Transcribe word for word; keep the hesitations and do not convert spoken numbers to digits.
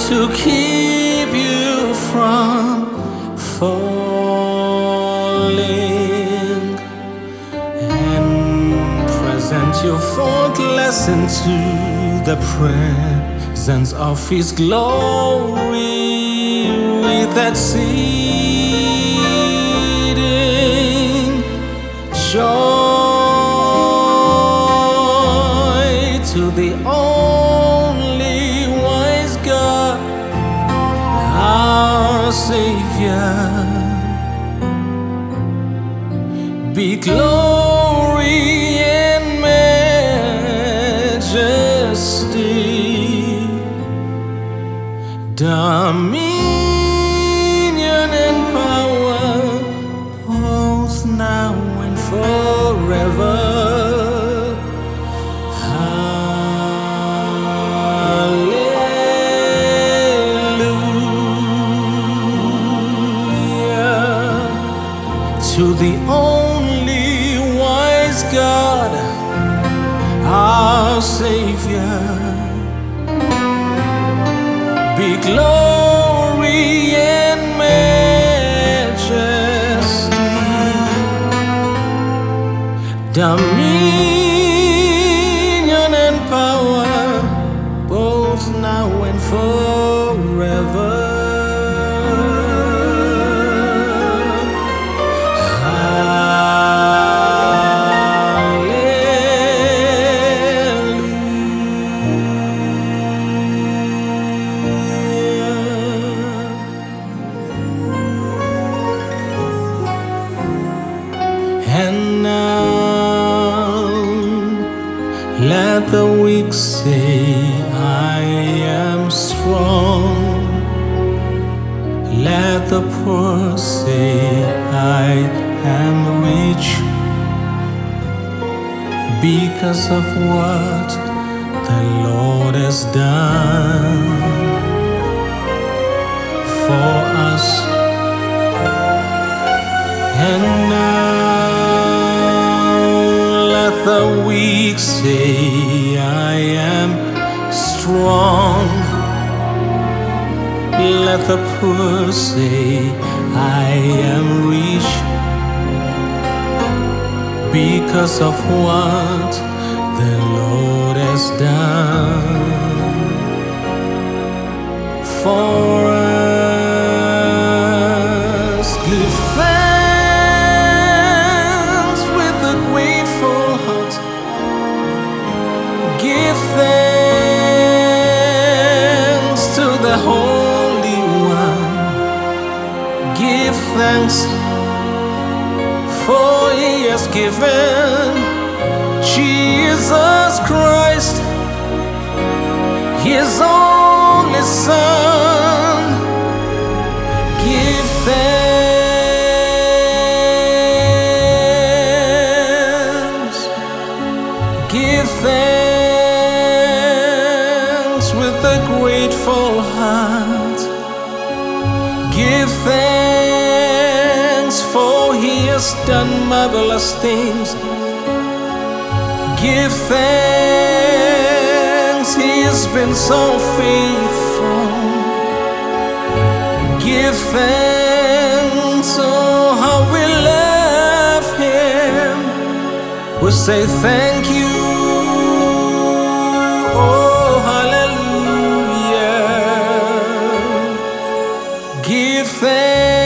to keep you from falling and present your faultless into the presence of His glory with exceeding joy to the only wise God, our Savior. Be glory and majesty, dominion and power, both now and forever. To the only wise God, our Savior, be glory and majesty, dominion and power, both now and forever. And now let the weak say, I am strong. Let the poor say, I am rich, because of what the Lord has done for us. And now the weak say, I am strong. Let the poor say, I am rich, because of what the Lord has done for us. Give thanks with a grateful heart. Give thanks to the Holy One. Give thanks, for He has given Jesus Christ, His only Son. Give thanks, give thanks with a grateful heart. Give thanks, for He has done marvelous things. Give thanks, He has been so faithful. Give thanks, oh how we love Him. We say thank you, oh hallelujah. Give thanks.